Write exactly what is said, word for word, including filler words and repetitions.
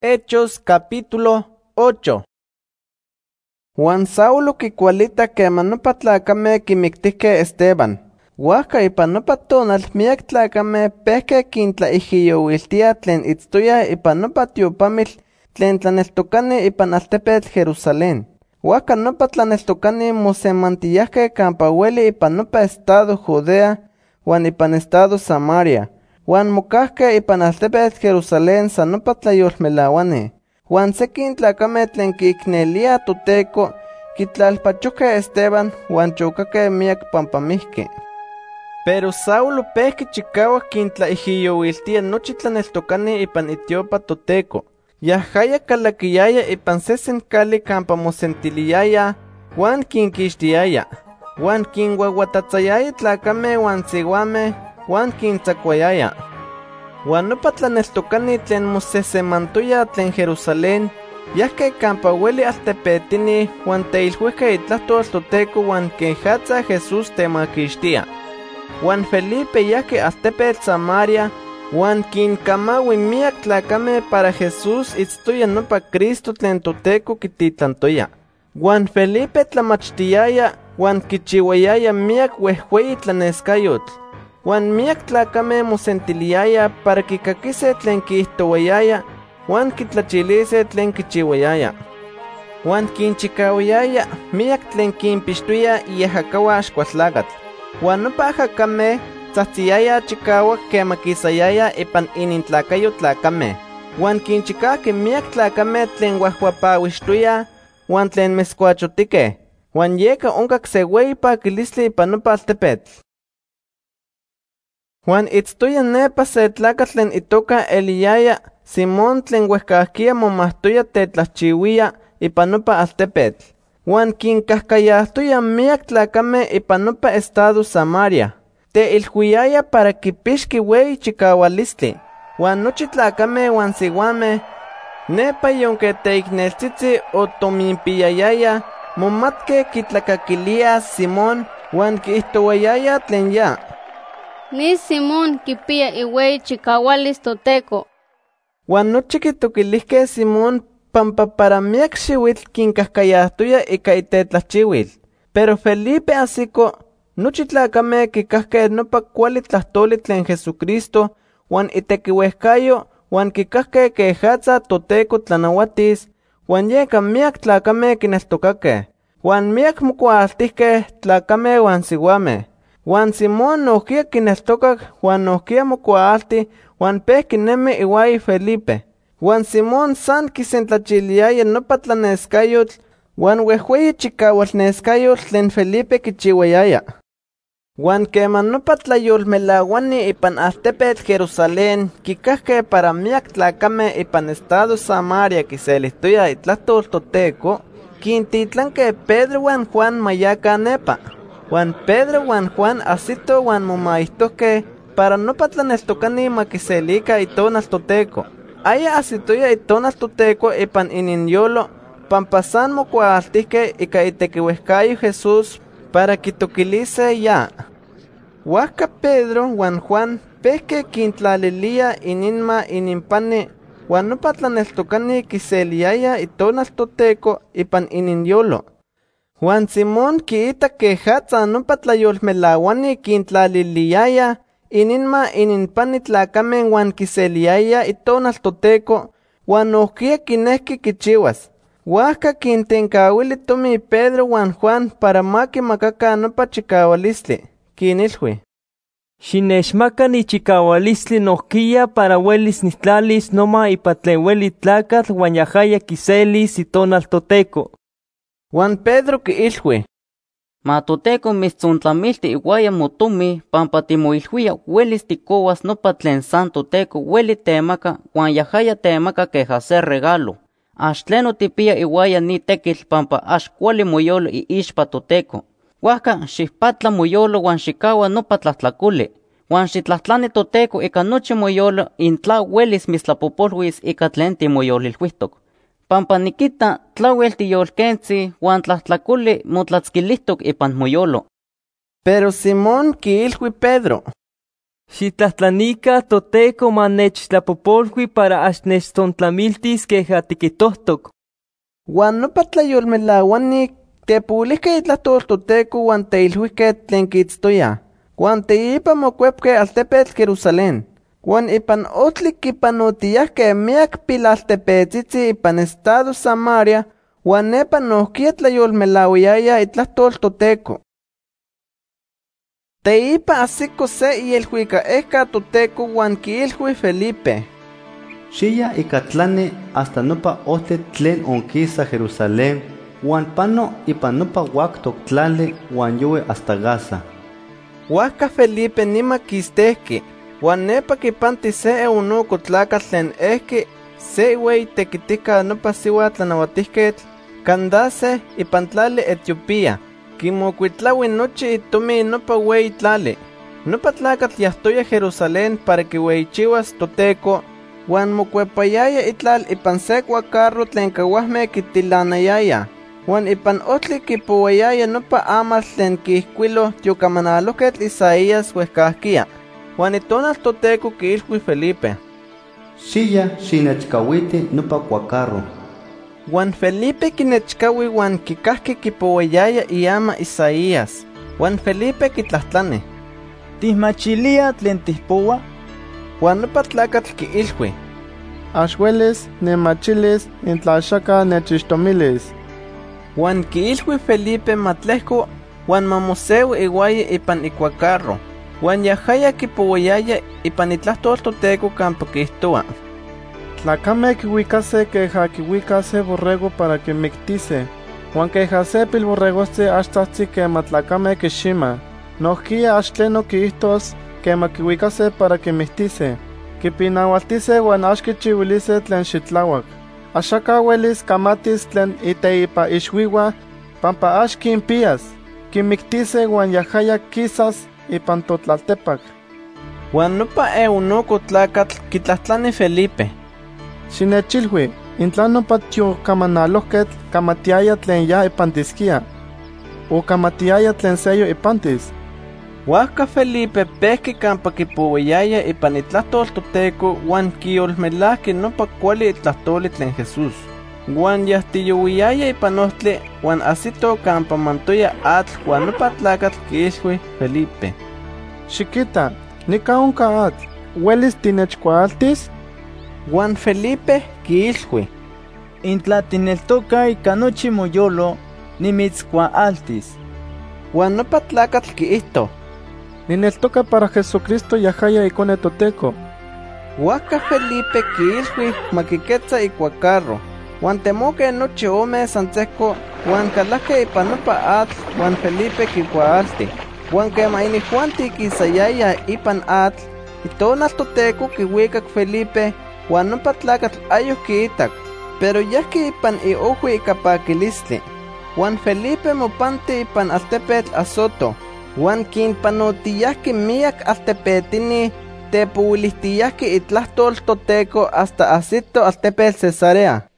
Hechos capítulo ocho. Juan Saulo kikualita queman nopa tlacameh quimictihqueh Esteban. Huajca ipan nopa tonal miak tlacameh pehqueh quintlaijiyouiltiah tlen itztoyah ipan nopa tiopamitl tlen tlaneltocani ipan altepetl Jerusalén. Huajca nopa tlaneltocani mosemantiyahqueh campa ueli ipan nopa estado Judea huan ipan estado Samaria. Huan mocahqueh ipan altepetl Jerusalén san nopa tlayolmelauani. Huan sequin tlacameh tlen quiicneliah Toteco quitlalpachohqueh Esteban huan chocaqueh miak pampamihqui. Pero Saulo pehqui chicauac quintlaijiyouiltia nochi tlaneltocani ipan itiopa Toteco. Yahaya calaquiyaya ipan sesen cali campa mosentiliyaya huan quinquixtiaya. Huan quinhuahuatatzayaya tlacameh huan siuameh huan quintzacuayaya. Huan nopa tlaneltocani tlen mosesemantoya tlen Jerusalén yahqueh campa ueli altepetini huan teilhuihqueh itlahtol Toteco huan quejatza Jesús temaquixtia. Huan Felipe yahqui altepetl Samaria huan quincamaui miak tlacameh para Jesús itztoya nopa Cristo tlen Toteco quititlantoya. Huan Felipe tlamachtiyaya huan quichiuayaya miak uehueyi tlanescayotl. Huan miak tlacameh mosentiliyaya para quicaquise tlen quihtouayaya huan quitlachilise tlen quichiuayaya. Huan quinchicauayaya miak tlen quimpixtoya iehacauan Axcualtlacatl. Huan nopa ajakameh tzahtziyaya chicauac quema quisayaya ipan inintlacayo tlacameh. Huan quinchicauque miak tlacameh tlen huahuapauixtoyah huan tlen mescuachotiqueh. Huan yeca oncac se ueyi paquilistli ipan nopa altepetl. Huan itztoya nepa se tlacatl tlen itoca eliyaya Simón tlen uehcahquia momahtoya tetlahchiuiya ipan nopa altepetl. Huan quincahcayahtoya miak tlacameh ipan nopa estado Samaria. Teilhuiyaya para quipixqui ueyi chicaualistli. Huan nochi tlacameh huan siuameh nepa yonque teicneltzitzi o tominpiyayaya momatqueh quitlacaquiliah Simón huan quihtouayaya tlen ya. Ni Simón quipia iueyi chicaualis Toteco. Huan nochi quitoquilihqueh Simón pampa para miak xiuitl quincahcayahtoya ica itetlahchiuil. Pero Felipe ahsico, nochi tlacameh quicahqueh nopa cuali tlahtoli tlen Jesucristo huan itequiuehcayo huan quicahqueh quejatza Toteco tlanauatis, huan yeca miak tlacameh quineltocaqueh. Huan miak mocuaaltihqueh tlacameh huan siuameh. Huan Simón nohquia quineltocac huan nohquia mocuaalti huan pehqui nemi iuayi Felipe. Huan Simón san quisentlachiliyaya nopa tlanescayotl huan uehueyi chicaualnescayotl tlen Felipe quichiuayaya. Huan queman nopa tlayolmelauani ipan altepetl Jerusalén quicahqueh para miak tlacameh ipan estado Samaria quiselihtoya itlahtol Toteco, quintitlanqueh Pedro huan Juan mayacah nepa. Huan Pedro huan Juan ahsitoh huan momaihtohqueh para nopa tlaneltocani ma quiselica itonal Toteco. Aya ahsitoya itonal Toteco ipan ininyolo, pampa san mocuaaltihqueh ica itequiuehcayo Jesús para quitoquilise ya. Huajca Pedro huan Juan pehqueh quintlaliliya ininma ininpani huan nopa tlaneltocani quiseliyaya itonal Toteco ipan ininyolo. Huan Simón quiita quejatza nopa tlayolmelauani quintlaliliyaya ininma ininpani tlacameh huan quiseliyaya itonal Toteco huan nohquia quinehqui quichiuas. Huajca quintencauili tomi Pedro huan Juan para ma quimacacan nopa chicaualistli. Quinilhui: Xinechmaca ni chicaualistli nohquia para uelis nitlalis noma ipa tlen ueli tlacatl huan yahaya quiselis itonal Toteco. Huan Pedro quiilhui: Ma Toteco mitztzontlamilti iuaya motomi pampa timoilhuia uelis ticouas nopa tlen san Toteco ueli temaca huan yahaya temaca queja se regalo. Ax tleno tipia iuaya ni tequitl pampa ax cuali moyolo iixpa Toteco. Huajca xihpatla moyolo huan xicaua nopa tlahtlacoli. Huan xitlahtlani Toteco ica nochi moyolo intla uelis mitztlapopolhuis ica tlen timoyolilhuihtoc. Pampa nikita tlauel tiyolquentzi huan tlahtlacoli motlatzquilihtoc ipan moyolo. Pero Simón quiilhui Pedro: Xitlahtlanika toteco manechtlapopolhui para axnechtzontlamiltis queja tikitohtok. Juan nopa tlayolmelauani tepulihke itlahtol toteco huan teilhuihke tlen kiitztoya. Juan teipa mokuepke altepetl Jerusalén. Juan ipan otli kipanotiyahke miak pilaltepetzitzi ipan estado Samaria, Juan nepa nohkia tlayolmelauiaya itlahtol toteco. Teipa asiko se ielhuika eka toteco Juan kiilhui Felipe. Xiya ikatlani hasta nopa ohtli tlen onkisa Jerusalén, Juan pano ipan nopa waktok tlali Juan yowe hasta Gaza. Huajka Felipe nima kistehki, Juan nepa kipanti se eunuco tlakatl tlen ehki se iuey tekitika nopa siua tlanauatihketl Candace ipan tlali Etiopía. Kimokuitlaui nochi itomi nopa uey tlali. Nopa tlakatl yahtoya Jerusalén para kiueichiuas toteco, Juan mokuepayaya itlal ipan se kuacarro tlen kawahme kitilanayaya. Juan ipan otli kipowayaya nopa amal tlen kiihkuilo tiokamanaloketl Isaías huehkahkia. Juan itonal toteco kiilhui Felipe. Xiya xinechkawiti nopa kuacarro. Juan Felipe kinechkawi Juan kikahki kipowayaya iama Isaías. Juan Felipe kitlahtlani. ¿Tihmachilia tlen tihpowa? Juan nopa tlakatl kiilhui. Axueles nemachilis intlaxaka nechixtomilis. Juan kiilhui Felipe matlehko Juan mamoseu iuaya ipan ikuacarro. Juan yahaya kipowayaya ipan itlahtol toteco campa kihtoa. Tlacame kihuicase queja kihuicase borrego para que mictise. Juan queja se pilborregostzi axtahtzi quema tlacame kixima. Nohkia axtleno kiihtos quema kihuicase para que mictise. Kipinahualtise Juan axkichiuilise tlen xitlawak. Axaka uelis kamatis tlen iteipa ixuiwa pampa axkinpias. Kimictise Juan yahaya kisas ipan totlaltepak. Juan nopa eunuco tlakatl kitlahtlani Felipe. Xinechilhui, intla nopa tiokamanaloketl kamatiaya tlen ya ipantiskia. O kamatiaya tlen seyo ipantis. Huajka Felipe pehki campa kipowayaya ipan itlahtol toteco Juan kiyolmelahki nopa kuali itlahtoli tlen Jesús. Juan yahtiyowiyaya ipan ohtli Juan asito campa mantoya atl Juan nopa tlakatl kiilhui Felipe. Xikita, nika onka atl, ¿huelis tinechkualtis? Juan Felipe kiilhui. Intla tineltoka ika nochi moyolo, nimitzkuaaltis. Juan nopa tlakatl kiihto. Nineltoka para Jesucristo yahaya ikone toteco. Huajka Felipe kiilhui makiketza ikuacarro. Juan temoke nochi ome santzeko, Juan kalahke ipan nopa atl, Juan Felipe kikuaalti. Juan kema inihuanti kisayaya ipan atl, itonal toteco kihuikak Felipe, Juan nopa tlakatl ayoh kiitak, pero yahki ipan iohui ikapakilistli. Juan Felipe mopanti ipan altepetl Azoto, Juan kinpanotiyahki miak altepetini, tepuwilihtiyahki itlahtol toteco hasta asito altepetl Cesarea.